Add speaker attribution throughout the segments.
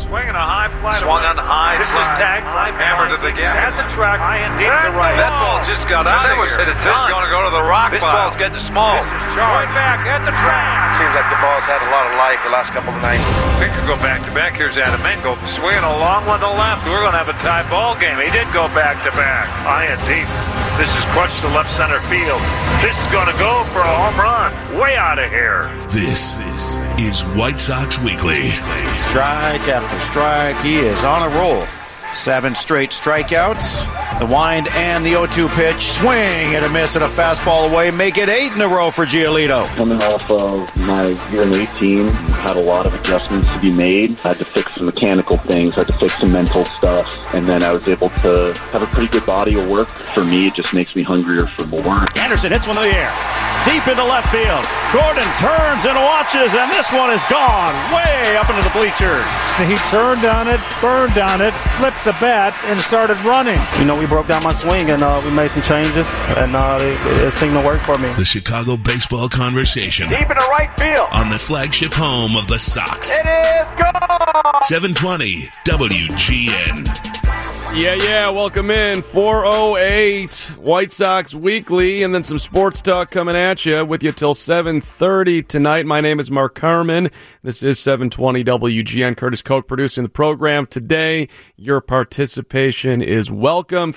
Speaker 1: Swinging a high fly.
Speaker 2: Swung on high.
Speaker 1: This is tagged.
Speaker 2: Hammered it again.
Speaker 1: At the track. High and deep to right.
Speaker 2: That ball just got out of here. This is going to go to the rock pile.
Speaker 1: This ball's getting small. This is Charlie back at the track.
Speaker 3: Seems like the ball's had a lot of life the last couple of nights.
Speaker 1: We could go back to back. Here's Adamenko swinging a long one to left. We're going to have a tie ball game. He did go back to back. High and deep. This is crushed to left center field. This is going to go for a home run. Way out of here.
Speaker 4: This is White Sox Weekly.
Speaker 5: Strike after strike. He is on a roll. 7 straight strikeouts. The wind and the 0-2 pitch. Swing and a miss and a fastball away. Make it 8 in a row for Giolito.
Speaker 6: Coming off of my year in 18, had a lot of adjustments to be made. I had to fix some mechanical things. I had to fix some mental stuff. And then I was able to have a pretty good body of work. For me, it just makes me hungrier for more.
Speaker 7: Anderson hits one in the air. Deep into left field. Gordon turns and watches, and this one is gone way up into the bleachers.
Speaker 8: He turned on it, burned on it, flipped the bat, and started running.
Speaker 9: You know, we broke down my swing, and we made some changes, and it seemed to work for me.
Speaker 4: The Chicago Baseball Conversation.
Speaker 1: Deep into right field.
Speaker 4: On the flagship home of the Sox.
Speaker 1: It is gone.
Speaker 4: 720 WGN.
Speaker 10: Yeah, welcome in. 4:08 White Sox Weekly, and then some sports talk coming at you with you till 7:30 tonight. My name is Mark Carman. This is 720 WGN. Curtis Koch producing the program today. Your participation is welcome.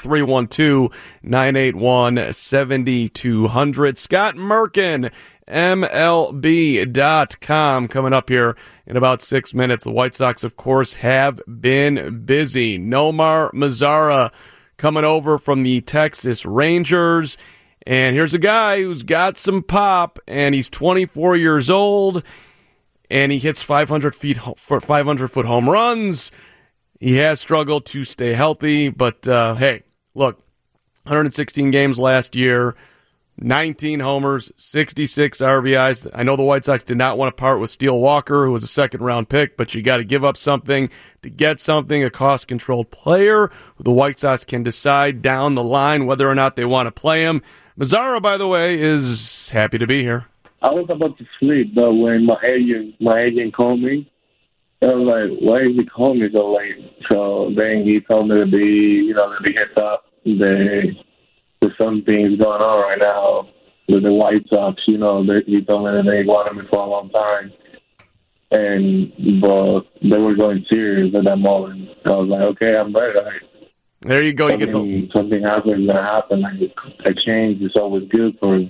Speaker 10: 312-981-7200. Scott Merkin, MLB.com, coming up here in about 6 minutes. The White Sox, of course, have been busy. Nomar Mazara coming over from the Texas Rangers. And here's a guy who's got some pop, and he's 24 years old, and he hits 500-foot home runs. He has struggled to stay healthy, but hey, look, 116 games last year, 19 homers, 66 RBIs. I know the White Sox did not want to part with Steele Walker, who was a second-round pick, but you got to give up something to get something, a cost-controlled player who the White Sox can decide down the line whether or not they want to play him. Mazara, by the way, is happy to be here.
Speaker 11: I was about to sleep, but when my agent called me, I was like, why is he calling me so late? So then he told me to be heads up. There's some things going on right now with the White Sox. He told me that they wanted me for a long time, but they were going serious at that moment. I was like, okay, I'm ready.
Speaker 10: There you go.
Speaker 11: Something happens that happen. A change is always good for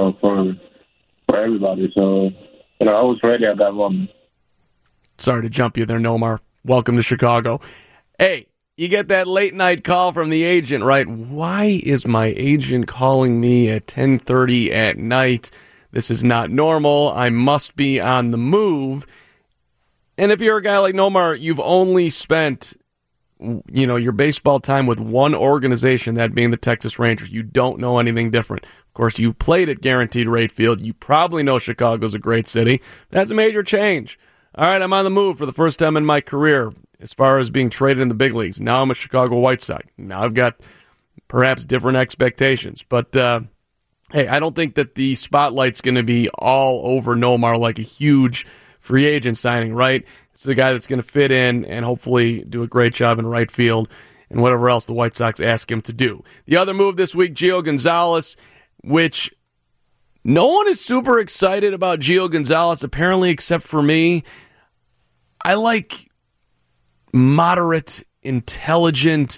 Speaker 11: everybody. So I was ready at that moment.
Speaker 10: Sorry to jump you there, Nomar. Welcome to Chicago. Hey, you get that late night call from the agent, right? Why is my agent calling me at 10:30 at night? This is not normal. I must be on the move. And if you're a guy like Nomar, you've only spent, your baseball time with one organization, that being the Texas Rangers. You don't know anything different. Of course, you've played at Guaranteed Rate Field. You probably know Chicago's a great city. That's a major change. All right, I'm on the move for the first time in my career as far as being traded in the big leagues. Now I'm a Chicago White Sox. Now I've got perhaps different expectations. But, hey, I don't think that the spotlight's going to be all over Nomar like a huge free agent signing, right? It's a guy that's going to fit in and hopefully do a great job in right field and whatever else the White Sox ask him to do. The other move this week, Gio Gonzalez, which no one is super excited about Gio Gonzalez, apparently, except for me. I like moderate, intelligent,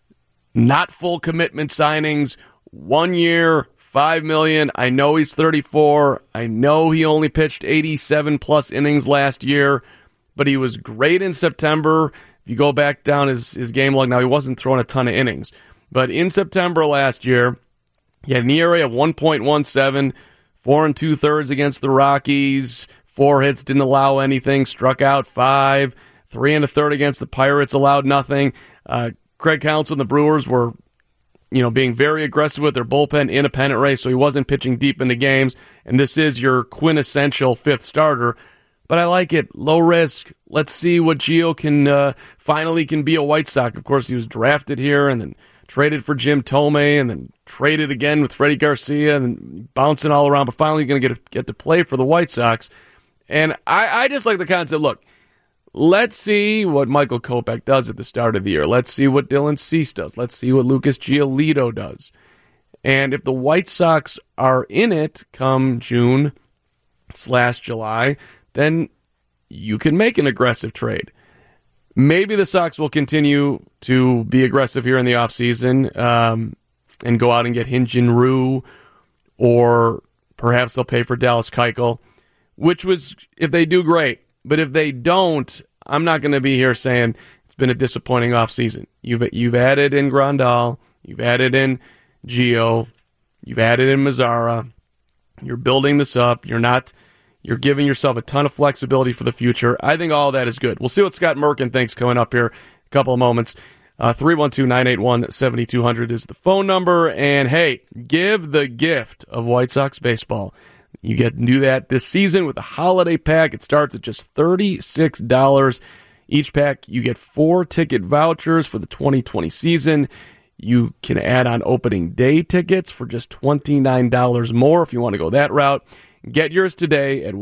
Speaker 10: not full commitment signings. 1 year, $5 million. I know he's 34. I know he only pitched 87 plus innings last year, but he was great in September. If you go back down his game log, now he wasn't throwing a ton of innings, but in September last year, he had an ERA of 1.17, 4 2/3 against the Rockies, 4 hits, didn't allow anything, struck out 5, 3 1/3 against the Pirates, allowed nothing. Craig Counsell and the Brewers were, being very aggressive with their bullpen in a pennant race, so he wasn't pitching deep into games, and this is your quintessential fifth starter. But I like it. Low risk. Let's see what Gio can finally be a White Sox. Of course, he was drafted here and then traded for Jim Thome and then traded again with Freddie Garcia and bouncing all around, but finally going to get to play for the White Sox. And I just like the concept. Look, let's see what Michael Kopech does at the start of the year. Let's see what Dylan Cease does. Let's see what Lucas Giolito does. And if the White Sox are in it come June/July, then you can make an aggressive trade. Maybe the Sox will continue to be aggressive here in the offseason and go out and get Hyun-Jin Ryu, or perhaps they'll pay for Dallas Keuchel, which was, if they do, great. But if they don't, I'm not going to be here saying it's been a disappointing offseason. You've added in Grandal, you've added in Gio, you've added in Mazzara. You're building this up. You're giving yourself a ton of flexibility for the future. I think all of that is good. We'll see what Scott Merkin thinks coming up here in a couple of moments. 312-981-7200 is the phone number. And, hey, give the gift of White Sox baseball. You get to do that this season with a holiday pack. It starts at just $36 each pack. You get 4 ticket vouchers for the 2020 season. You can add on opening day tickets for just $29 more if you want to go that route. Get yours today at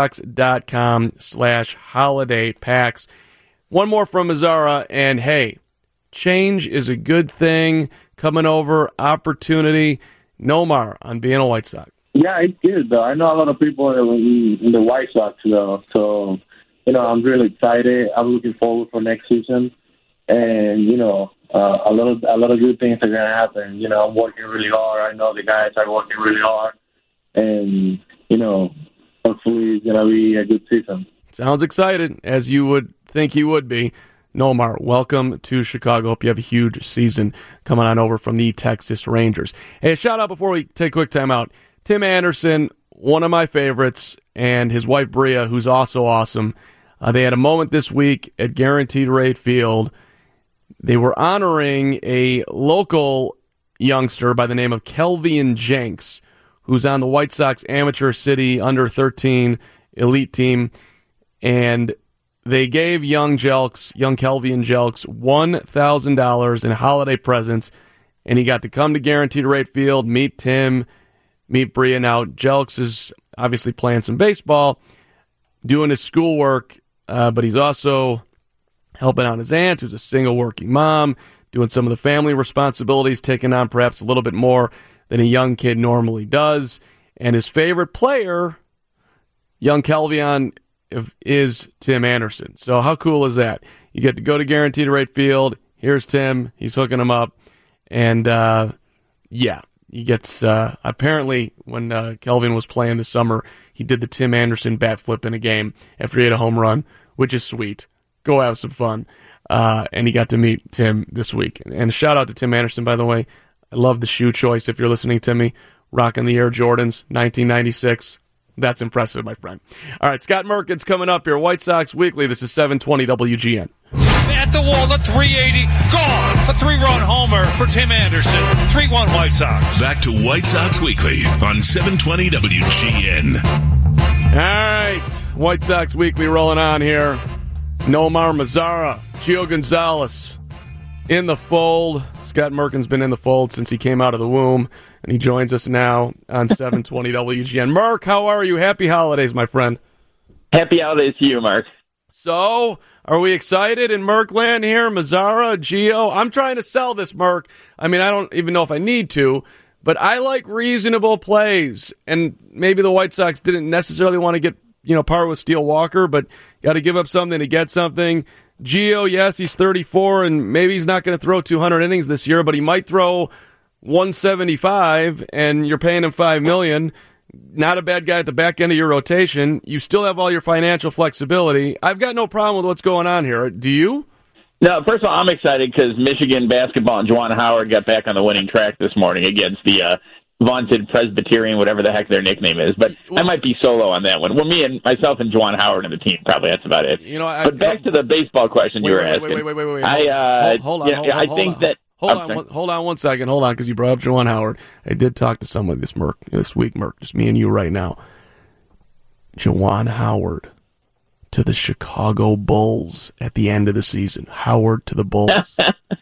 Speaker 10: whitesox.com/holiday packs. One more from Mazzara, and hey, change is a good thing. Coming over, opportunity. Nomar on being a White Sox.
Speaker 11: Yeah, it's good, though. I know a lot of people in the White Sox, though. So, I'm really excited. I'm looking forward for next season. And, a lot of good things are going to happen. I'm working really hard. I know the guys are working really hard. And, hopefully it's going to be a good season.
Speaker 10: Sounds excited, as you would think he would be. Nomar, welcome to Chicago. Hope you have a huge season coming on over from the Texas Rangers. Hey, a shout out before we take a quick time out. Tim Anderson, one of my favorites, and his wife Bria, who's also awesome. They had a moment this week at Guaranteed Rate Field. They were honoring a local youngster by the name of Kelvian Jenks, who's on the White Sox Amateur City Under-13 elite team. And they gave young Kelvian Jelks, $1,000 in holiday presents. And he got to come to Guaranteed Rate Field, meet Tim, meet Bria. Now, Jelks is obviously playing some baseball, doing his schoolwork, but he's also helping out his aunt, who's a single working mom, doing some of the family responsibilities, taking on perhaps a little bit more than a young kid normally does. And his favorite player, young Kelvian, is Tim Anderson. So how cool is that? You get to go to Guaranteed Rate Field. Here's Tim. He's hooking him up. And, he gets, apparently, when Kelvin was playing this summer, he did the Tim Anderson bat flip in a game after he hit a home run, which is sweet. Go have some fun. And he got to meet Tim this week. And shout out to Tim Anderson, by the way. I love the shoe choice. If you're listening to me, rocking the Air Jordans, 1996. That's impressive, my friend. All right, Scott Merkin's coming up here. White Sox Weekly. This is 720 WGN.
Speaker 12: At the wall, the 380, gone. A 3-run homer for Tim Anderson. 3-1 White Sox.
Speaker 4: Back to White Sox Weekly on 720 WGN.
Speaker 10: All right, White Sox Weekly rolling on here. Nomar Mazzara, Gio Gonzalez in the fold. Scott Merkin's been in the fold since he came out of the womb, and he joins us now on 720 WGN. Merk, how are you? Happy holidays, my friend.
Speaker 13: Happy holidays to you, Mark.
Speaker 10: So, are we excited in Merkland here? Mazzara, Gio? I'm trying to sell this, Merk. I mean, I don't even know if I need to, but I like reasonable plays. And maybe the White Sox didn't necessarily want to get, par with Steele Walker, but got to give up something to get something. Gio, yes, he's 34, and maybe he's not going to throw 200 innings this year, but he might throw 175, and you're paying him $5 million. Not a bad guy at the back end of your rotation. You still have all your financial flexibility. I've got no problem with what's going on here. Do you?
Speaker 13: No, first of all, I'm excited because Michigan basketball and Juwan Howard got back on the winning track this morning against the vaunted Presbyterian, whatever the heck their nickname is. But I might be solo on that one. Well, myself and Juwan Howard and the team, probably. That's about it. But back to the baseball question you were asking.
Speaker 10: Wait. Hold on. Hold on one second. Hold on, because you brought up Juwan Howard. I did talk to someone this week, Merk. Just me and you right now. Juwan Howard to the Chicago Bulls at the end of the season. Howard to the Bulls.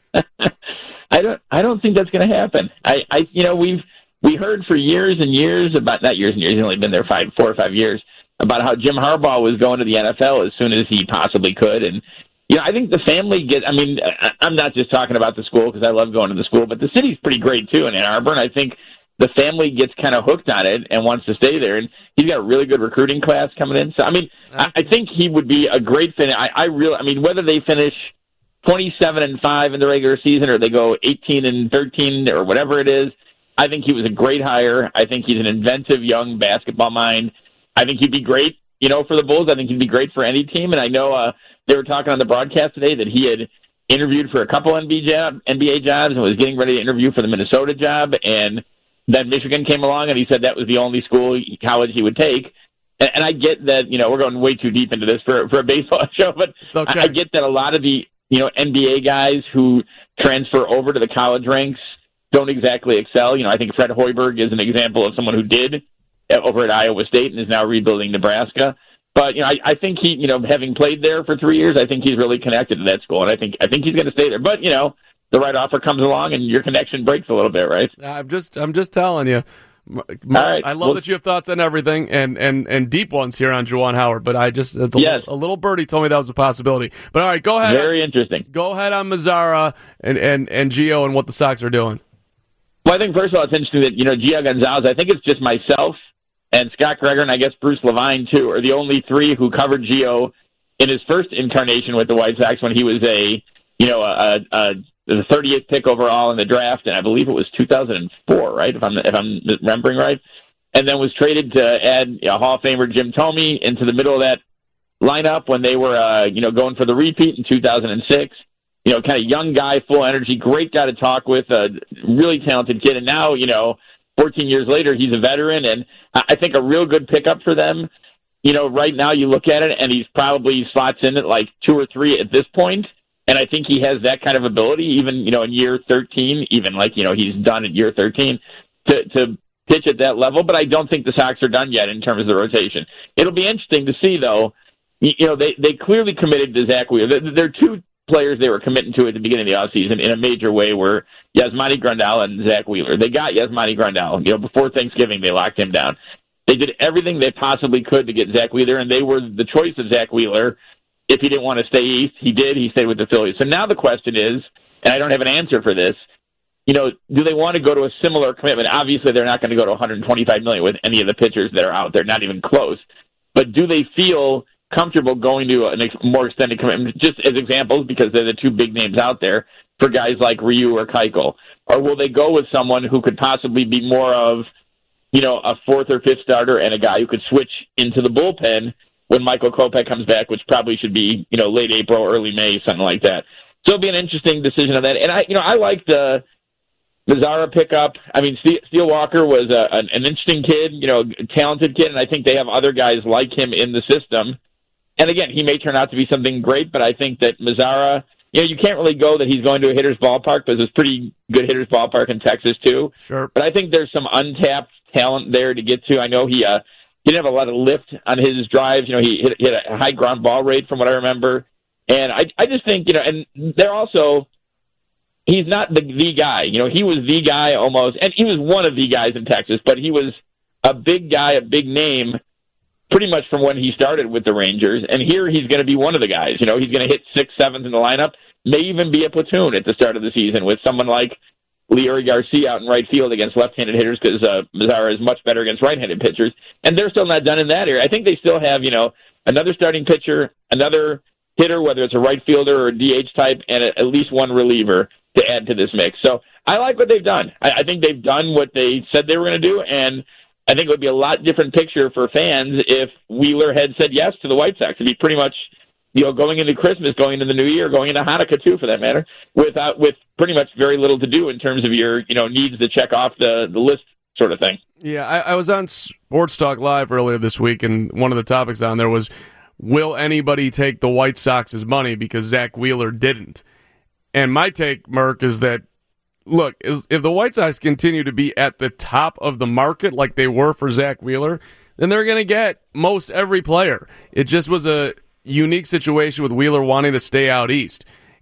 Speaker 13: I don't think that's going to happen. We heard for years and years about, not years and years, he's only been there 4 or 5 years, about how Jim Harbaugh was going to the NFL as soon as he possibly could. And, I think the family I'm not just talking about the school because I love going to the school, but the city's pretty great too in Ann Arbor, and I think the family gets kind of hooked on it and wants to stay there. And he's got a really good recruiting class coming in. So, I think he would be a great fit. Whether they finish 27-5 in the regular season or they go 18-13 or whatever it is, I think he was a great hire. I think he's an inventive young basketball mind. I think he'd be great, for the Bulls. I think he'd be great for any team. And I know they were talking on the broadcast today that he had interviewed for a couple NBA jobs and was getting ready to interview for the Minnesota job. And then Michigan came along and he said that was the only college he would take. And I get that, we're going way too deep into this for a baseball show, but okay. I get that a lot of the, NBA guys who transfer over to the college ranks don't exactly excel. I think Fred Hoiberg is an example of someone who did over at Iowa State and is now rebuilding Nebraska. But, I think he, having played there for 3 years, I think he's really connected to that school, and I think he's going to stay there. But, the right offer comes along and your connection breaks a little bit, right?
Speaker 10: I'm just telling you. Mark,
Speaker 13: right.
Speaker 10: I love that you have thoughts on everything and deep ones here on Juwan Howard, but a little birdie told me that was a possibility. But all right, go ahead.
Speaker 13: Very interesting.
Speaker 10: Go ahead on Mazzara and Gio and what the Sox are doing.
Speaker 13: Well, I think first of all it's interesting that Gio Gonzalez. I think it's just myself and Scott Greger and I guess Bruce Levine too are the only three who covered Gio in his first incarnation with the White Sox when he was the 30th pick overall in the draft, and I believe it was 2004, right? If I'm remembering right, and then was traded to add Hall of Famer Jim Thome into the middle of that lineup when they were going for the repeat in 2006. Kind of young guy, full energy, great guy to talk with, a really talented kid, and now 14 years later he's a veteran, and I think a real good pickup for them. Right now you look at it, and he's probably slots in at like 2 or 3 at this point. And I think he has that kind of ability, even, in year 13, even he's done at year 13, to pitch at that level. But I don't think the Sox are done yet in terms of the rotation. It'll be interesting to see, though. They clearly committed to Zach Wheeler. There are 2 players they were committing to at the beginning of the offseason in a major way were Yasmani Grandal and Zach Wheeler. They got Yasmani Grandal. Before Thanksgiving, they locked him down. They did everything they possibly could to get Zach Wheeler, and they were the choice of Zach Wheeler. If he didn't want to stay east, he did. He stayed with the Phillies. So now the question is, and I don't have an answer for this, do they want to go to a similar commitment? Obviously, they're not going to go to $125 million with any of the pitchers that are out there, not even close. But do they feel comfortable going to a more extended commitment, just as examples, because they're the 2 big names out there, for guys like Ryu or Keuchel? Or will they go with someone who could possibly be more of, a 4th or 5th starter and a guy who could switch into the bullpen when Michael Kopech comes back, which probably should be, late April, early May, something like that. So it'll be an interesting decision on that. And I like the Mazzara pickup. Steele Walker was an interesting kid, talented kid, and I think they have other guys like him in the system. And again, he may turn out to be something great, but I think that Mazzara, you can't really go that he's going to a hitter's ballpark, because there's pretty good hitter's ballpark in Texas too.
Speaker 10: Sure.
Speaker 13: But I think there's some untapped talent there to get to. I know he didn't have a lot of lift on his drives. He hit a high ground ball rate from what I remember. And I just think, and they're also, he's not the guy. He was the guy almost, and he was one of the guys in Texas, but he was a big guy, a big name, pretty much from when he started with the Rangers. And here he's going to be one of the guys. He's going to hit 6th, 7th in the lineup, may even be a platoon at the start of the season with someone like Leury Garcia out in right field against left-handed hitters, because Mazzara is much better against right-handed pitchers, and they're still not done in that area. I think they still have, another starting pitcher, another hitter, whether it's a right fielder or a DH type, and at least one reliever to add to this mix. So I like what they've done. I think they've done what they said they were going to do, and I think it would be a lot different picture for fans if Wheeler had said yes to the White Sox. It'd be pretty much going into Christmas, going into the New Year, going into Hanukkah too, for that matter, with pretty much very little to do in terms of your needs to check off the list sort of thing.
Speaker 10: Yeah, I was on Sports Talk Live earlier this week, and one of the topics on there was, will anybody take the White Sox's money because Zach Wheeler didn't? And my take, Merck, is that, look, if the White Sox continue to be at the top of the market like they were for Zach Wheeler, then they're going to get most every player. It just was a unique situation with Wheeler wanting to stay out east.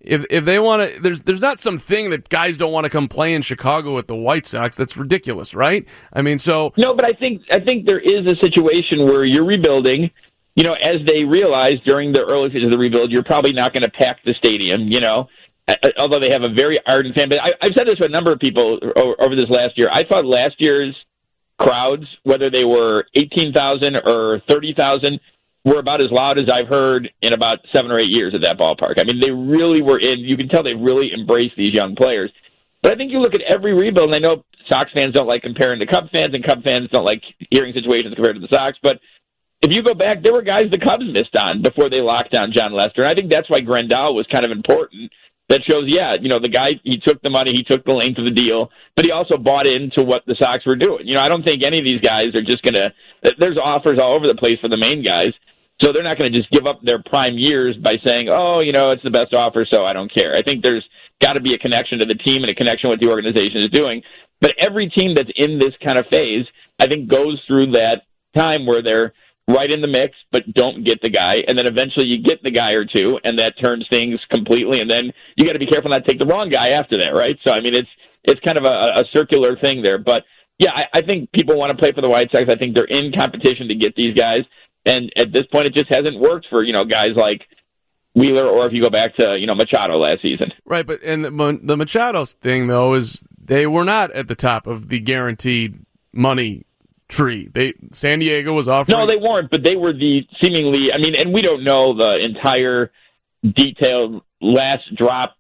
Speaker 10: if they want to, there's not something that guys don't want to come play in Chicago with the White Sox. That's ridiculous, right? I mean, so
Speaker 13: no, but I think there is a situation where you're rebuilding. You know, as they realize during the early phase of the rebuild, you're probably not going to pack the stadium. You know, although they have a very ardent fan base. I've said this to a number of people over this last year. I thought last year's crowds, whether they were 18,000 or 30,000, were about as loud as I've heard in about 7 or 8 years at that ballpark. I mean, they really were in. You can tell they really embraced these young players. But I think you look at every rebuild, and I know Sox fans don't like comparing to Cubs fans, and Cubs fans don't like hearing situations compared to the Sox. But if you go back, there were guys the Cubs missed on before they locked down John Lester. And I think that's why Grandal was kind of important. That shows, yeah, you know, the guy, he took the money, he took the length of the deal, but he also bought into what the Sox were doing. You know, I don't think any of these guys are just going to, there's offers all over the place for the main guys, so they're not going to just give up their prime years by saying, oh, you know, it's the best offer, so I don't care. I think there's got to be a connection to the team and a connection with the organization is doing. But every team that's in this kind of phase, I think, goes through that time where they're right in the mix, but don't get the guy, and then eventually you get the guy or two, and that turns things completely, and then you got to be careful not to take the wrong guy after that, right? So, I mean, it's kind of a circular thing there, but yeah, I think people want to play for the White Sox. I think they're in competition to get these guys, and at this point, it just hasn't worked for, you know, guys like Wheeler, or if you go back to, you know, Machado last season.
Speaker 10: Right, but and the Machado thing, though, is they were not at the top of the guaranteed money tree. San Diego was offering.
Speaker 13: No, they weren't, but they were the seemingly, I mean, and we don't know the entire detailed last drop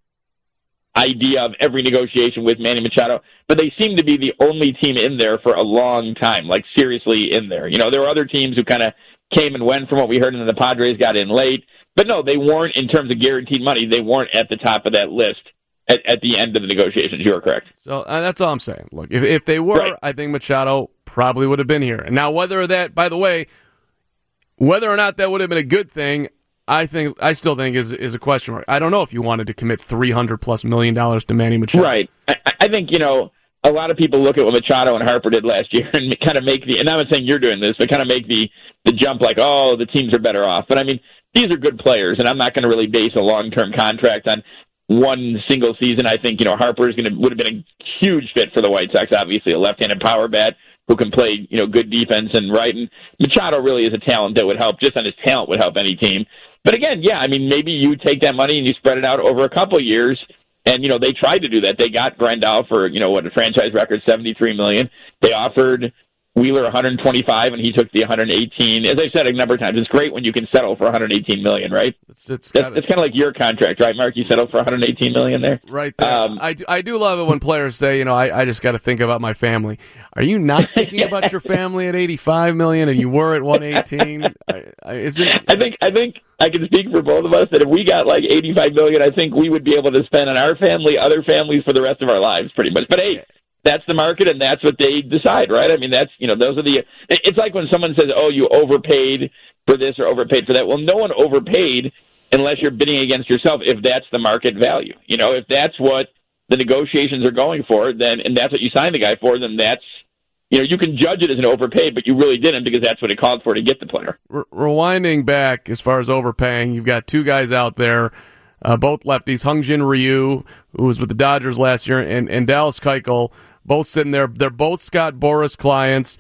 Speaker 13: idea of every negotiation with Manny Machado, but they seem to be the only team in there for a long time, like seriously in there. You know, there were other teams who kind of came and went from what we heard, and then the Padres got in late, but no, they weren't, in terms of guaranteed money, they weren't at the top of that list at the end of the negotiations. You are correct.
Speaker 10: So that's all I'm saying. Look, if they were, right, I think Machado probably would have been here. And now whether that, by the way, whether or not that would have been a good thing, I still think is a question mark. I don't know if you wanted to commit $300+ million to Manny Machado.
Speaker 13: Right. I think, you know, a lot of people look at what Machado and Harper did last year and kind of make and I'm not saying you're doing this, but kind of make the jump like, oh, the teams are better off. But I mean, these are good players, and I'm not going to really base a long-term contract on one single season. I think, you know, Harper would have been a huge fit for the White Sox, obviously, a left-handed power bat who can play, you know, good defense and right. And Machado really is a talent that would help, just on his talent would help any team. But again, yeah, I mean, maybe you take that money and you spread it out over a couple of years. And, you know, they tried to do that. They got Grandal for, you know, what, a franchise record, $73 million. They offered Wheeler $125, and he took the $118. As I said a number of times, it's great when you can settle for $118 million, right? It's kind of like your contract, right, Mark? You settled for $118 million there,
Speaker 10: right? There. I do love it when players say, you know, I just got to think about my family. Are you not thinking about your family at $85 million, and you were at $118?
Speaker 13: I think I can speak for both of us that if we got like $85 million, I think we would be able to spend on our family, other families for the rest of our lives, pretty much. But hey, that's the market, and that's what they decide, right? I mean, that's, you know, those are it's like when someone says, oh, you overpaid for this or overpaid for that. Well, no one overpaid unless you're bidding against yourself, if that's the market value. You know, if that's what the negotiations are going for, then, and that's what you signed the guy for, then that's, you know, you can judge it as an overpaid, but you really didn't, because that's what it called for to get the player.
Speaker 10: Rewinding back, as far as overpaying, you've got two guys out there, both lefties, Hyun-Jin Ryu, who was with the Dodgers last year, and Dallas Keuchel, both sitting there. They're both Scott Boras clients.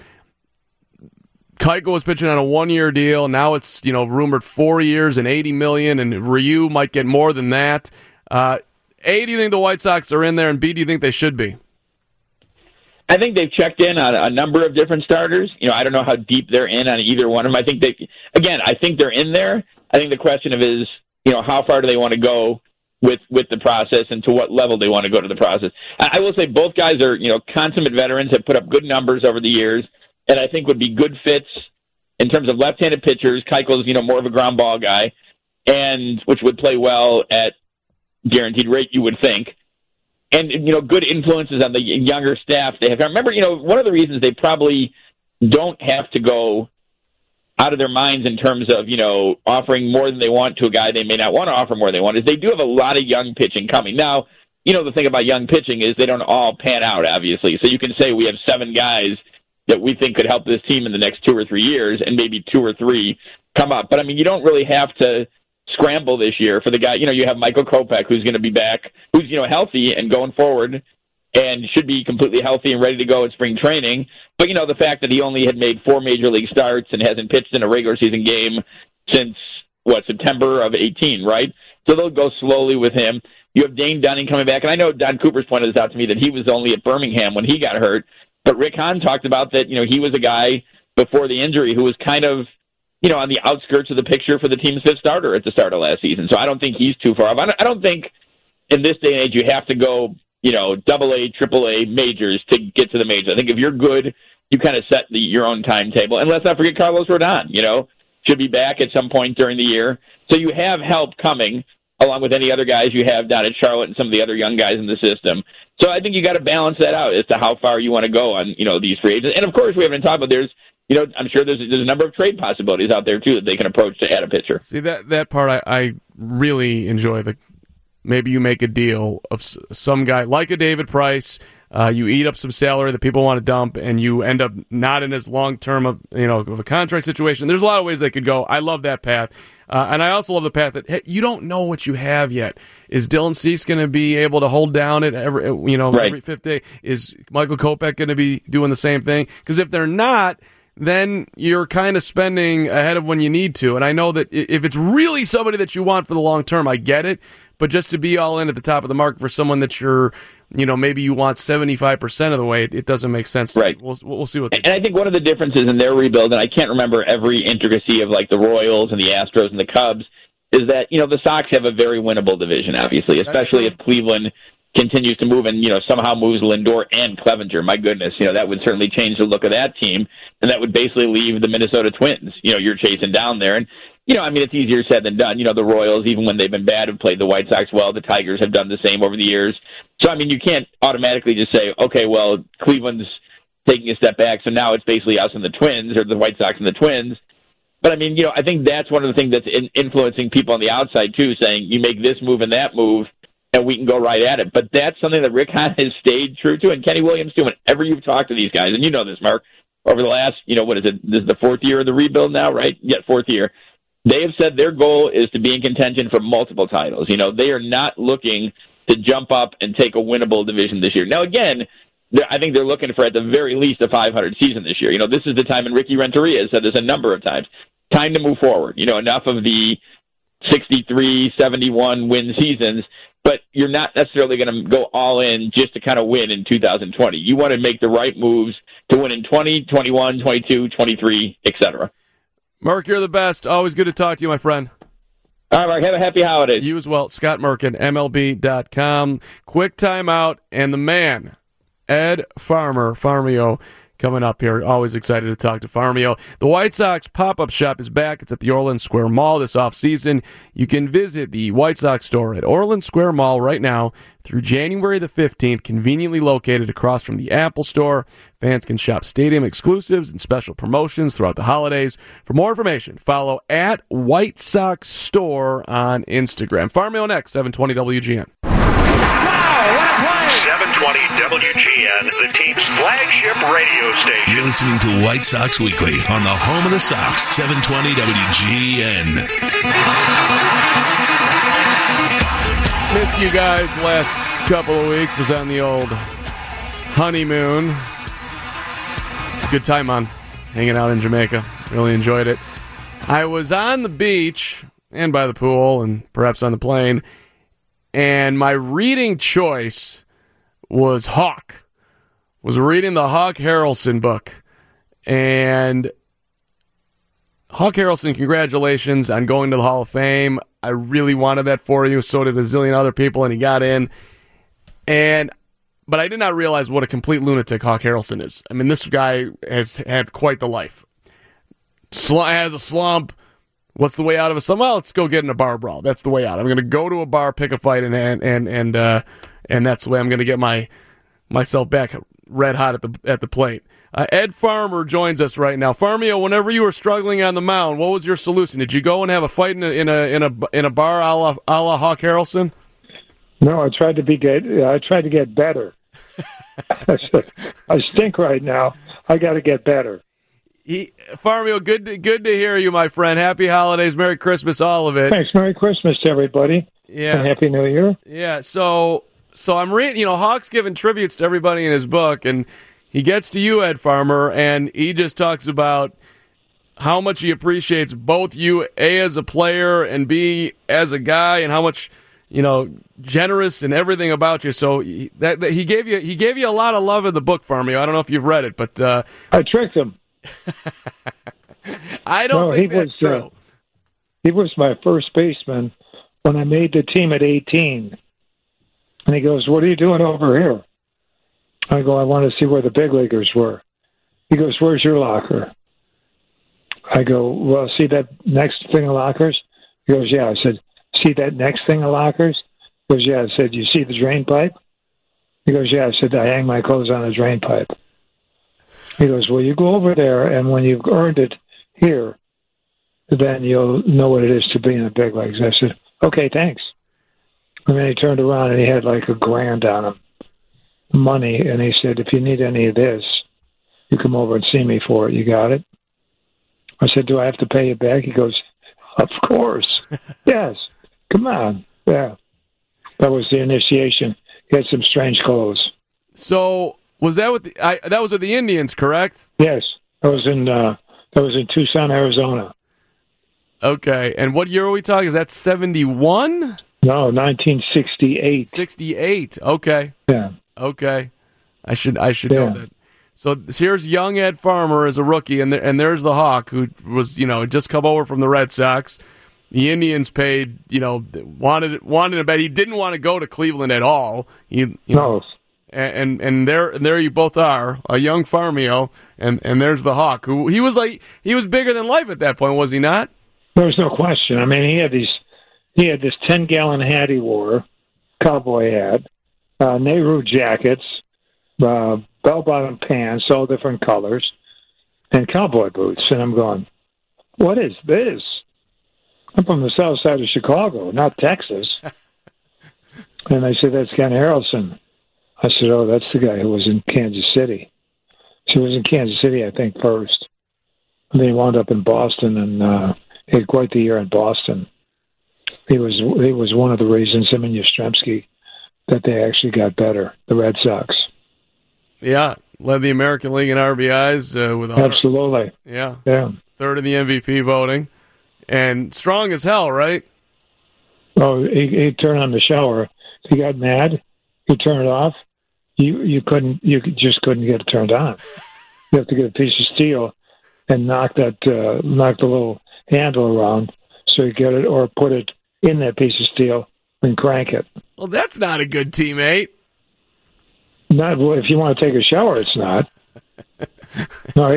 Speaker 10: Keuchel was pitching on a 1-year deal. Now it's, you know, rumored 4 years and $80 million, and Ryu might get more than that. A, do you think the White Sox are in there, and B, do you think they should be?
Speaker 13: I think they've checked in on a number of different starters. You know, I don't know how deep they're in on either one of them. I think I think they're in there. I think the question is, you know, how far do they want to go with the process, and to what level they want to go to the process. I will say both guys are, you know, consummate veterans, have put up good numbers over the years, and I think would be good fits in terms of left-handed pitchers. Keuchel's, you know, more of a ground ball guy, and which would play well at guaranteed rate, you would think. And, you know, good influences on the younger staff they have. I remember, you know, one of the reasons they probably don't have to go out of their minds in terms of, you know, offering more than they want to a guy they may not want to offer more than they want, is they do have a lot of young pitching coming. Now, you know, the thing about young pitching is they don't all pan out, obviously. So you can say we have 7 guys that we think could help this team in the next 2 or 3 years, and maybe 2 or 3 come up. But, I mean, you don't really have to scramble this year for the guy. You have Michael Kopech, who's going to be back, who's healthy and going forward, and should be completely healthy and ready to go at spring training. But the fact that he only had made 4 major league starts and hasn't pitched in a regular season game since September of 2018, right? So they'll go slowly with him. You have Dane Dunning coming back, and I know Don Cooper's pointed this out to me that he was only at Birmingham when he got hurt. But Rick Hahn talked about that. He was a guy before the injury who was kind of on the outskirts of the picture for the team's fifth starter at the start of last season. So I don't think he's too far off. I don't think in this day and age you have to go, AA, AAA majors to get to the majors. I think if you're good, you kind of set your own timetable. And let's not forget Carlos Rodon, should be back at some point during the year. So you have help coming, along with any other guys you have down at Charlotte and some of the other young guys in the system. So I think you got to balance that out as to how far you want to go on, these free agents. And of course, we haven't talked about I'm sure there's a number of trade possibilities out there too that they can approach to add a pitcher.
Speaker 10: See, that part I really enjoy. Maybe you make a deal of some guy like a David Price. You eat up some salary that people want to dump, and you end up not in as long term of a contract situation. There's a lot of ways they could go. I love that path, and I also love the path that you don't know what you have yet. Is Dylan Cease going to be able to hold down it every fifth day? Is Michael Kopech going to be doing the same thing? Because if they're not, then you're kind of spending ahead of when you need to. And I know that if it's really somebody that you want for the long term, I get it. But just to be all in at the top of the market for someone that you're, maybe you want 75% of the way, it doesn't make sense.
Speaker 13: Right.
Speaker 10: We'll see what they do.
Speaker 13: And I think one of the differences in their rebuild, and I can't remember every intricacy of the Royals and the Astros and the Cubs, is that, the Sox have a very winnable division, obviously, especially if Cleveland continues to move and, somehow moves Lindor and Clevenger. My goodness, that would certainly change the look of that team. And that would basically leave the Minnesota Twins, you're chasing down there. And, it's easier said than done. The Royals, even when they've been bad, have played the White Sox well. The Tigers have done the same over the years. So, you can't automatically just say, okay, well, Cleveland's taking a step back, so now it's basically us and the Twins, or the White Sox and the Twins. But, I think that's one of the things that's influencing people on the outside, too, saying you make this move and that move, and we can go right at it. But that's something that Rick Hahn has stayed true to, and Kenny Williams, too. Whenever you've talked to these guys, and you know this, Mark, over the last, what is it, this is the fourth year of the rebuild now, right? Yeah, fourth year. They have said their goal is to be in contention for multiple titles. They are not looking to jump up and take a winnable division this year. Now, again, I think they're looking for at the very least a 500 season this year. This is the time, and Ricky Renteria has said this a number of times, time to move forward. Enough of the 63, 71 win seasons, but you're not necessarily going to go all in just to kind of win in 2020. You want to make the right moves to win in 20, 21, 22, 23, etc.
Speaker 10: Merck, you're the best. Always good to talk to you, my friend.
Speaker 13: All right, Mark, have a happy holidays.
Speaker 10: You as well. Scott Merkin, MLB.com. Quick timeout, and the man, Ed Farmio, coming up here. Always excited to talk to Farmio. The White Sox pop-up shop is back. It's at the Orland Square Mall this offseason. You can visit the White Sox store at Orland Square Mall right now through January the 15th, conveniently located across from the Apple Store. Fans can shop stadium exclusives and special promotions throughout the holidays. For more information, follow at White Sox Store on Instagram. Farmio next, 720 WGN.
Speaker 4: 720 WGN, the team's flagship radio station. You're listening to White Sox Weekly on the home of the Sox, 720 WGN.
Speaker 10: Missed you guys last couple of weeks. Was on the old honeymoon. It's a good time on hanging out in Jamaica. Really enjoyed it. I was on the beach and by the pool and perhaps on the plane, and my reading choice was Hawk. Was reading the Hawk Harrelson book. And Hawk Harrelson, congratulations on going to the Hall of Fame. I really wanted that for you. So did a zillion other people, and he got in. But I did not realize what a complete lunatic Hawk Harrelson is. I mean, this guy has had quite the life. Has a slump. What's the way out of a slump? Well, let's go get in a bar brawl. That's the way out. I'm going to go to a bar, pick a fight, and that's the way I'm going to get myself back red hot at the plate. Ed Farmer joins us right now. Farmio, whenever you were struggling on the mound, what was your solution? Did you go and have a fight in a bar a la Hawk Harrelson?
Speaker 14: No, I tried to get better. I stink right now. I got to get better.
Speaker 10: Farmio, good to hear you, my friend. Happy holidays, Merry Christmas, all of it.
Speaker 14: Thanks. Merry Christmas to everybody.
Speaker 10: Yeah.
Speaker 14: And Happy New Year.
Speaker 10: Yeah. So I'm reading. Hawk's giving tributes to everybody in his book, and he gets to you, Ed Farmer, and he just talks about how much he appreciates both you, A, as a player, and B, as a guy, and how much generous and everything about you. So that he gave you a lot of love in the book, Farmio. I don't know if you've read it, but
Speaker 14: I tricked him.
Speaker 10: I don't think that's true.
Speaker 14: He was my first baseman when I made the team at 18. And he goes, "What are you doing over here?" I go, "I want to see where the big leaguers were." He goes, "Where's your locker?" I go, "Well, see that next thing of lockers?" He goes, "Yeah." I said, "See that next thing of lockers?" He goes, "Yeah." I said, "You see the drain pipe?" He goes, "Yeah." I said, "I hang my clothes on a drain pipe." He goes, "Well, you go over there, and when you've earned it here, then you'll know what it is to be in the big leagues." I said, "Okay, thanks." And then he turned around, and he had like $1,000 on him, money, and he said, "If you need any of this, you come over and see me for it. You got it?" I said, "Do I have to pay you back?" He goes, "Of course." "Yes. Come on." Yeah. That was the initiation. He had some strange clothes.
Speaker 10: So was that with that was with the Indians, correct?
Speaker 14: Yes. That was in Tucson, Arizona.
Speaker 10: Okay. And what year are we talking? Is that 71?
Speaker 14: No, 1968.
Speaker 10: 68. Okay.
Speaker 14: Yeah.
Speaker 10: Okay. I should know that. So here's young Ed Farmer as a rookie, and there's the Hawk, who was just come over from the Red Sox. The Indians paid, wanted to bet he didn't want to go to Cleveland at all.
Speaker 14: No.
Speaker 10: And there you both are, a young Farmio, and there's the Hawk, who he was bigger than life at that point, was he not?
Speaker 14: There was no question. I mean, he had this 10-gallon hat he wore, cowboy hat, Nehru jackets, bell-bottom pants, all different colors, and cowboy boots. And I'm going, "What is this? I'm from the south side of Chicago, not Texas." And they said, "That's Ken Harrelson." I said, "Oh, that's the guy who was in Kansas City." So he was in Kansas City, I think, first. And then he wound up in Boston, and he had quite the year in Boston. He was one of the reasons, him and Yastrzemski, that they actually got better, the Red Sox.
Speaker 10: Yeah, led the American League in RBIs with
Speaker 14: absolutely.
Speaker 10: Yeah.
Speaker 14: Third
Speaker 10: in the MVP voting, and strong as hell, right?
Speaker 14: Oh, he'd turn on the shower. If he got mad, he'd turn it off. You just couldn't get it turned on. You have to get a piece of steel and knock the little handle around so you get it, or put it in that piece of steel and crank it.
Speaker 10: Well, that's not a good teammate.
Speaker 14: Not if you want to take a shower, it's not. No,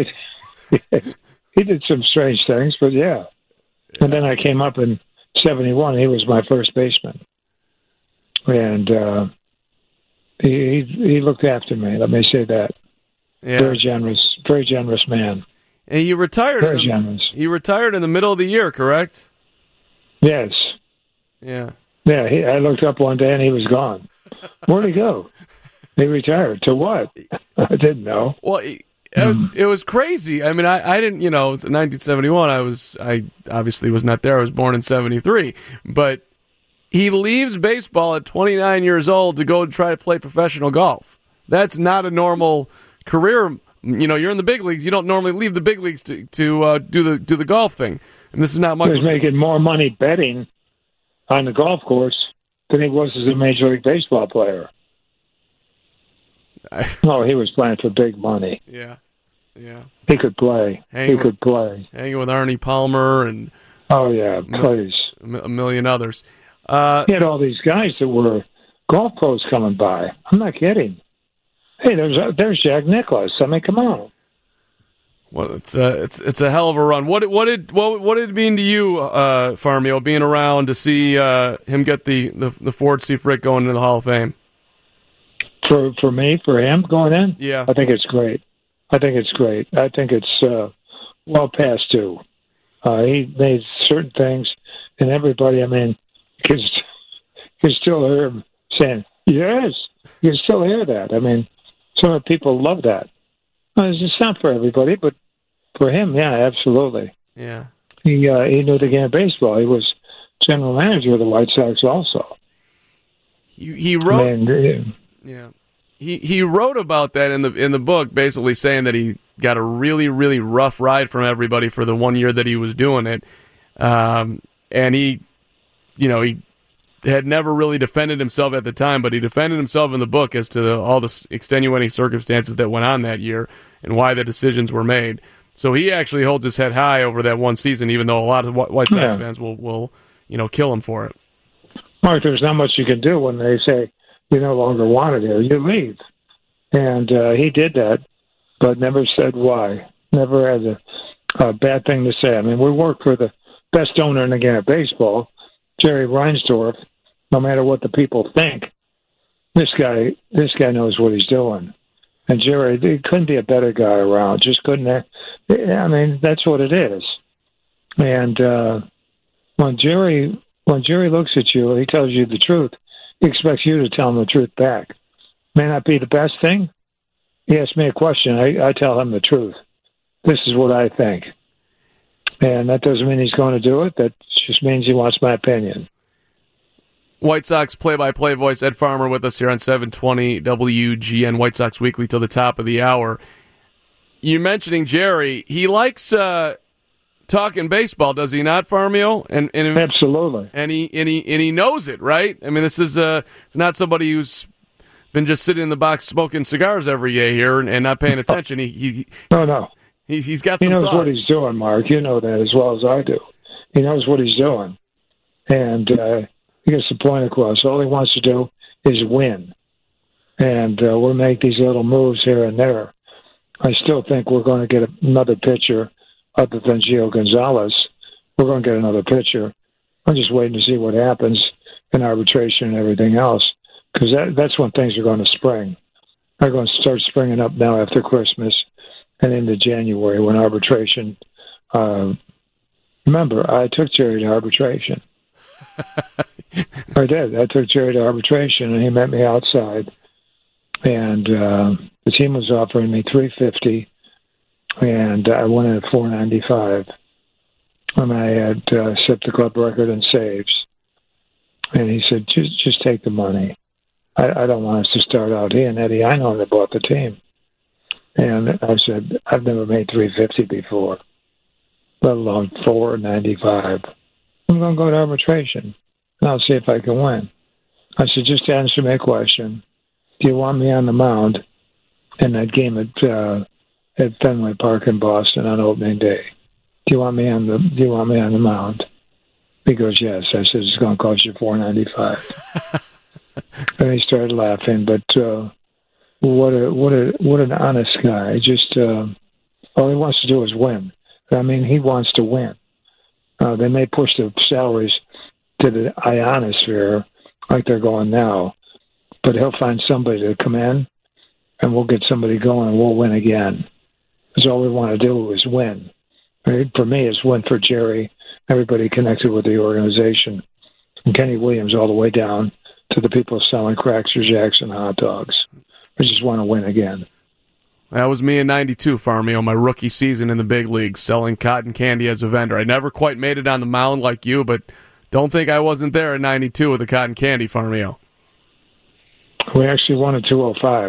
Speaker 14: he did some strange things, but yeah. And then I came up in 71. He was my first baseman, and he looked after me. Let me say that.
Speaker 10: Yeah.
Speaker 14: Very generous man.
Speaker 10: And he retired.
Speaker 14: Very generous.
Speaker 10: He retired in the middle of the year, correct?
Speaker 14: Yes.
Speaker 10: Yeah.
Speaker 14: Yeah. I looked up one day and he was gone. Where'd he go? He retired. To what? I didn't know.
Speaker 10: Well, it was crazy. I mean, I didn't. It was 1971. I obviously was not there. I was born in 73. But he leaves baseball at 29 years old to go try to play professional golf. That's not a normal career. You're in the big leagues. You don't normally leave the big leagues to do the golf thing. And this is not much.
Speaker 14: He was making more money betting on the golf course than he was as a Major League Baseball player. No, he was playing for big money.
Speaker 10: Yeah.
Speaker 14: He could play. Hanging with
Speaker 10: Arnie Palmer and
Speaker 14: please,
Speaker 10: a million others.
Speaker 14: He had all these guys that were golf pros coming by. I'm not kidding. Hey, there's Jack Nicklaus. I mean, come on.
Speaker 10: Well, it's a hell of a run. What did it mean to you, Farmio, being around to see him get the Ford C. Frick going into the Hall of Fame?
Speaker 14: For me, for him going in?
Speaker 10: Yeah.
Speaker 14: I think it's great. I think it's well past due. He made certain things, and everybody, I mean, can still hear him saying, yes. You can still hear that. I mean, some of the people love that. Well, it's not for everybody, but For him, yeah, absolutely.
Speaker 10: Yeah.
Speaker 14: He knew the game of baseball. He was general manager of the White Sox also.
Speaker 10: He wrote. Yeah. He wrote about that in the book, basically saying that he got a really, really rough ride from everybody for the 1 year that he was doing it, and he had never really defended himself at the time, but he defended himself in the book as to all the extenuating circumstances that went on that year and why the decisions were made. So he actually holds his head high over that one season, even though a lot of White Sox fans will kill him for it.
Speaker 14: Mark, there's not much you can do when they say you no longer want it here. You leave. And he did that, but never said why. Never had a bad thing to say. I mean, we work for the best owner in the game of baseball, Jerry Reinsdorf. No matter what the people think, this guy knows what he's doing. And Jerry, there couldn't be a better guy around. Just couldn't. I mean, that's what it is. And when Jerry looks at you, he tells you the truth. He expects you to tell him the truth back. May not be the best thing. He asks me a question. I tell him the truth. This is what I think. And that doesn't mean he's going to do it. That just means he wants my opinion.
Speaker 10: White Sox play-by-play voice Ed Farmer with us here on 720 WGN White Sox Weekly till the top of the hour. You're mentioning Jerry. He likes talking baseball, does he not, Farmio? And
Speaker 14: absolutely.
Speaker 10: And he knows it, right? I mean, this is it's not somebody who's been just sitting in the box smoking cigars every day here and not paying attention.
Speaker 14: No.
Speaker 10: He's got some
Speaker 14: He knows
Speaker 10: thoughts.
Speaker 14: what he's doing, Mark. You know that as well as I do. He knows what he's doing. And he gets the point across. All he wants to do is win. And we'll make these little moves here and there. I still think we're going to get another pitcher other than Gio Gonzalez. We're going to get another pitcher. I'm just waiting to see what happens in arbitration and everything else, because that's when things are going to spring. They're going to start springing up now after Christmas and into January when arbitration. Remember, I took Jerry to arbitration. I did. I took Jerry to arbitration, and he met me outside. And the team was offering me $350, and I went in at $495. And I had set the club record in saves. And he said, just take the money. I don't want us to start out. He and Eddie, I know they bought the team. And I said, I've never made $350 before, let alone $495. I'm going to go to arbitration, and I'll see if I can win. I said, just answer my question. Do you want me on the mound in that game at Fenway Park in Boston on opening day? Do you want me on the mound? He goes, yes. I said, it's going to cost you $495. And he started laughing. But what an honest guy. Just all he wants to do is win. I mean, he wants to win. They may push the salaries to the ionosphere like they're going now, but he'll find somebody to come in, and we'll get somebody going, and we'll win again. Because all we want to do is win. Right? For me, it's win for Jerry, everybody connected with the organization, and Kenny Williams all the way down to the people selling Cracker Jacks and hot dogs. We just want to win again.
Speaker 10: That was me in 92, Farmio, my rookie season in the big leagues, selling cotton candy as a vendor. I never quite made it on the mound like you, but don't think I wasn't there in 92 with the cotton candy, Farmio.
Speaker 14: We actually won at 205.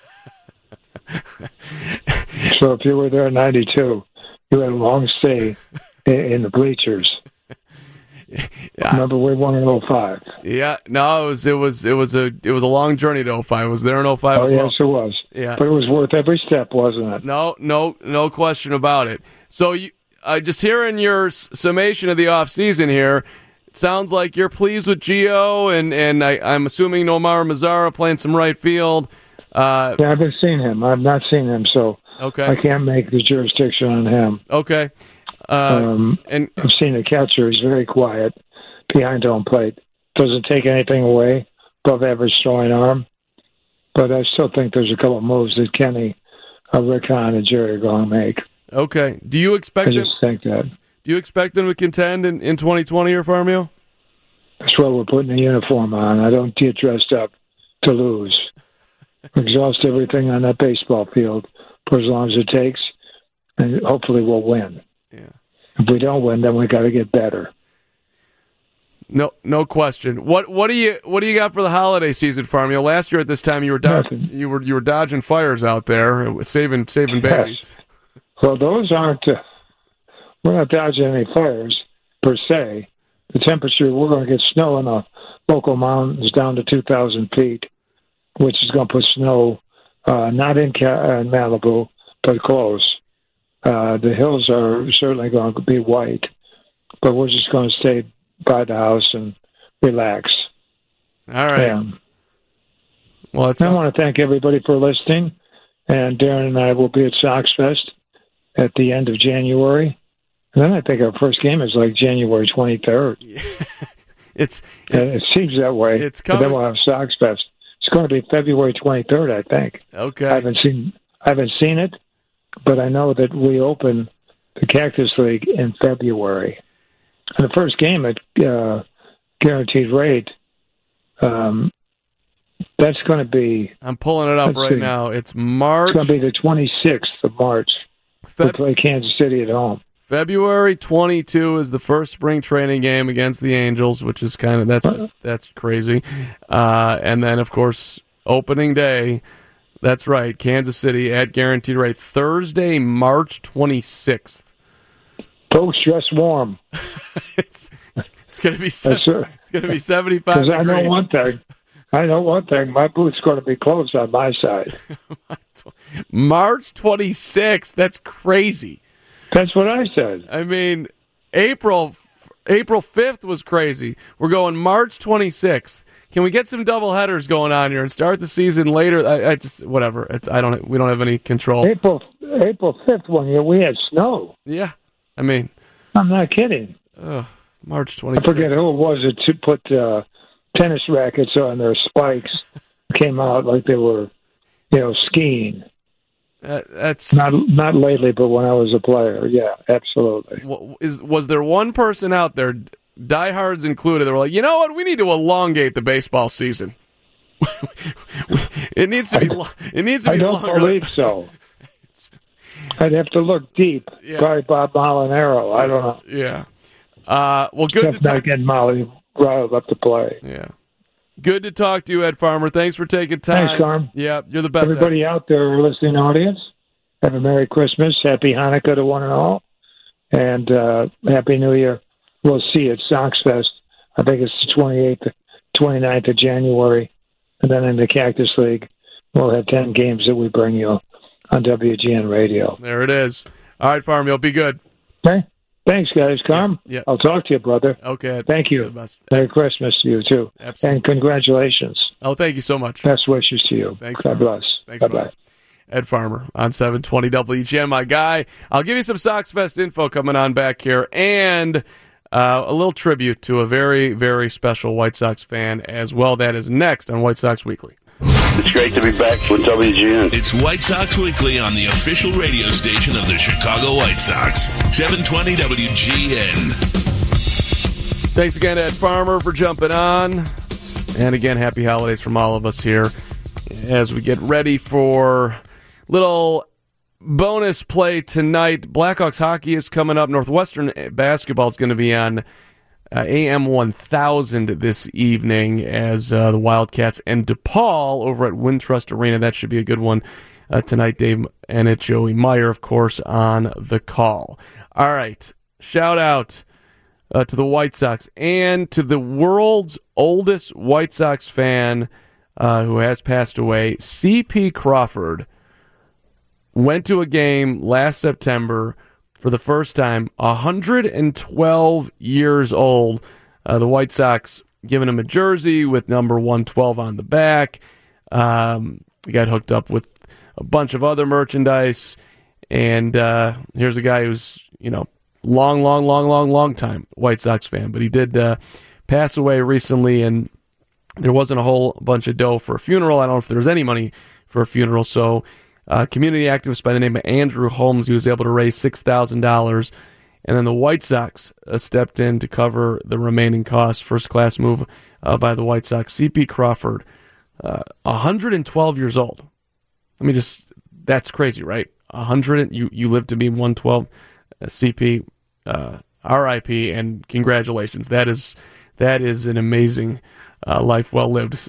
Speaker 14: So if you were there in 92, you had a long stay in the bleachers. Yeah. Remember, we won in 05.
Speaker 10: Yeah, no, it was a long journey to 05. I was there in 05 as well.
Speaker 14: Yes, it was.
Speaker 10: Yeah,
Speaker 14: but it was worth every step, wasn't it?
Speaker 10: No question about it. So, just hearing your summation of the off season here, it sounds like you're pleased with Gio, and I'm assuming Nomar Mazara playing some right field.
Speaker 14: Yeah, I've been seeing him. I've not seen him, so
Speaker 10: okay.
Speaker 14: I can't make the jurisdiction on him.
Speaker 10: Okay.
Speaker 14: And I've seen the catcher. He's very quiet behind home plate. Doesn't take anything away. Above average throwing arm. But I still think there's a couple of moves that Kenny, Rick Hahn, and Jerry are going to make.
Speaker 10: Okay. Do you expect
Speaker 14: I just think that.
Speaker 10: Do you expect them to contend in 2020 or Farmio?
Speaker 14: That's why we're putting the uniform on. I don't get dressed up to lose. Exhaust everything on that baseball field for as long as it takes. and hopefully we'll win.
Speaker 10: Yeah.
Speaker 14: If we don't win, then we got to get better.
Speaker 10: No question. What do you got for the holiday season, Farm? Last year at this time you were dodging fires out there, saving babies.
Speaker 14: Well, those aren't. We're not dodging any fires per se. The temperature, we're going to get snow in the local mountains down to 2,000 feet, which is going to put snow not in Malibu, but close. The hills are certainly going to be white, but we're just going to stay by the house and relax.
Speaker 10: All right. Well,
Speaker 14: I want to thank everybody for listening, and Darren and I will be at Sox Fest at the end of January. And then I think our first game is like January 23rd.
Speaker 10: It
Speaker 14: seems that way.
Speaker 10: It's coming.
Speaker 14: But then we'll have Sox Fest. It's going to be February 23rd, I think.
Speaker 10: Okay.
Speaker 14: I haven't seen it, but I know that we open the Cactus League in February. And the first game at Guaranteed Rate, that's going to be...
Speaker 10: I'm pulling it up right now. It's March...
Speaker 14: It's going to be the 26th of March. We play Kansas City at home.
Speaker 10: February 22 is the first spring training game against the Angels, which is kind of... That's crazy. And then, of course, opening day... That's right, Kansas City at Guaranteed Rate. Thursday, March 26th.
Speaker 14: Folks, dress warm.
Speaker 10: it's going to be 75
Speaker 14: Because
Speaker 10: degrees.
Speaker 14: I know one thing. My booth's going to be closed on my side.
Speaker 10: March 26th. That's crazy.
Speaker 14: That's what I said.
Speaker 10: I mean, April 5th was crazy. We're going March 26th. Can we get some double headers going on here and start the season later? I just whatever. We don't have any control.
Speaker 14: April 5th one year we had snow.
Speaker 10: Yeah, I mean,
Speaker 14: I'm not kidding.
Speaker 10: March 26th.
Speaker 14: I forget who it was that to put tennis rackets on their spikes. Came out like they were, skiing.
Speaker 10: That's
Speaker 14: not lately, but when I was a player, yeah, absolutely.
Speaker 10: Was there one person out there? Diehards included, they were like, you know what? We need to elongate the baseball season. It needs to be.
Speaker 14: I don't believe so. I'd have to look deep.
Speaker 10: Yeah.
Speaker 14: Probably Bob Molinaro. I don't know.
Speaker 10: Yeah. Well, good
Speaker 14: Except not getting Molly riled up to play.
Speaker 10: Yeah. Good to talk to you, Ed Farmer. Thanks for taking time.
Speaker 14: Thanks, Carm.
Speaker 10: Yeah, you're the best.
Speaker 14: Everybody out there, listening audience, have a Merry Christmas, Happy Hanukkah to one and all, and Happy New Year. We'll see you at Sox Fest. I think it's the 28th, 29th of January. And then in the Cactus League, we'll have 10 games that we bring you on WGN Radio.
Speaker 10: There it is. All right, Farm, you'll be good.
Speaker 14: Okay. Thanks, guys. Carm,
Speaker 10: yeah.
Speaker 14: I'll talk to you, brother.
Speaker 10: Okay.
Speaker 14: Thank you. Merry Christmas to you, too.
Speaker 10: Absolutely.
Speaker 14: And congratulations.
Speaker 10: Oh, thank you so much.
Speaker 14: Best wishes to you.
Speaker 10: Thanks.
Speaker 14: God bless.
Speaker 10: Thanks,
Speaker 14: bye-bye.
Speaker 10: Ed Farmer on 720 WGN, my guy. I'll give you some Sox Fest info coming on back here, and a little tribute to a very, very special White Sox fan as well. That is next on White Sox Weekly.
Speaker 15: It's great to be back with WGN.
Speaker 4: It's White Sox Weekly on the official radio station of the Chicago White Sox. 720 WGN.
Speaker 10: Thanks again to Ed Farmer for jumping on. And again, happy holidays from all of us here as we get ready for little bonus play tonight. Blackhawks hockey is coming up. Northwestern basketball is going to be on AM 1000 this evening as the Wildcats and DePaul over at Wintrust Arena. That should be a good one tonight. Dave and Joey Meyer, of course, on the call. All right. Shout out to the White Sox and to the world's oldest White Sox fan who has passed away, C.P. Crawford. Went to a game last September for the first time, 112 years old. The White Sox giving him a jersey with number 112 on the back. He got hooked up with a bunch of other merchandise. And here's a guy who's, long time White Sox fan. But he did pass away recently, and there wasn't a whole bunch of dough for a funeral. I don't know if there's any money for a funeral, so... community activist by the name of Andrew Holmes, he was able to raise $6,000, and then the White Sox stepped in to cover the remaining costs. First class move by the White Sox. C.P. Crawford, 112 years old. That's crazy, right? 100. You live to be 112. CP, RIP, and congratulations. That is an amazing life well lived.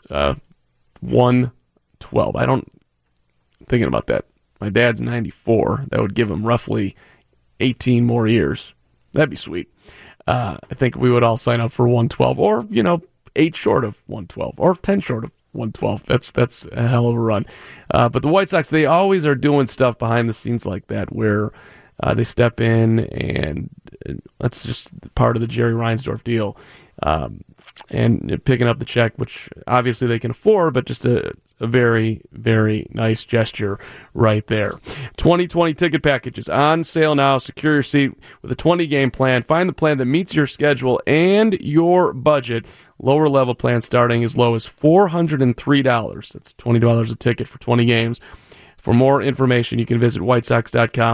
Speaker 10: 112. Thinking about that. My dad's 94. That would give him roughly 18 more years. That'd be sweet. I think we would all sign up for 112, or 8 short of 112, or 10 short of 112. That's a hell of a run. But the White Sox, they always are doing stuff behind the scenes like that, where they step in, and that's just part of the Jerry Reinsdorf deal, and picking up the check, which obviously they can afford, but just a very, very nice gesture right there. 2020 ticket packages on sale now. Secure your seat with a 20-game plan. Find the plan that meets your schedule and your budget. Lower level plan starting as low as $403. That's $20 a ticket for 20 games. For more information, you can visit whitesox.com,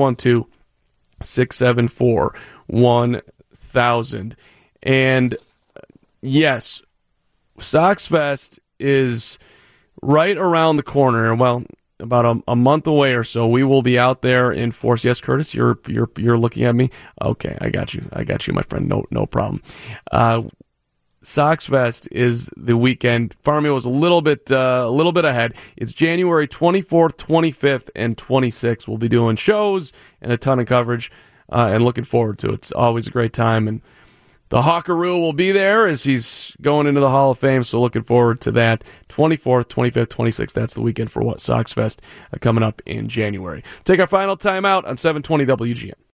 Speaker 10: 312-674-1000. And yes, Sox Fest is right around the corner. Well, about a month away or so, we will be out there in force. Yes, Curtis, you're looking at me. Okay, I got you, my friend. No problem. Sox Fest is the weekend. Farmio was a little bit ahead. It's January 24th, 25th, and 26th. We'll be doing shows and a ton of coverage, and looking forward to it. It's always a great time, and the Hawkeroo will be there as he's going into the Hall of Fame, so looking forward to that. 24th, 25th, 26th, that's the weekend for Sox Fest coming up in January. Take our final time out on 720 WGN.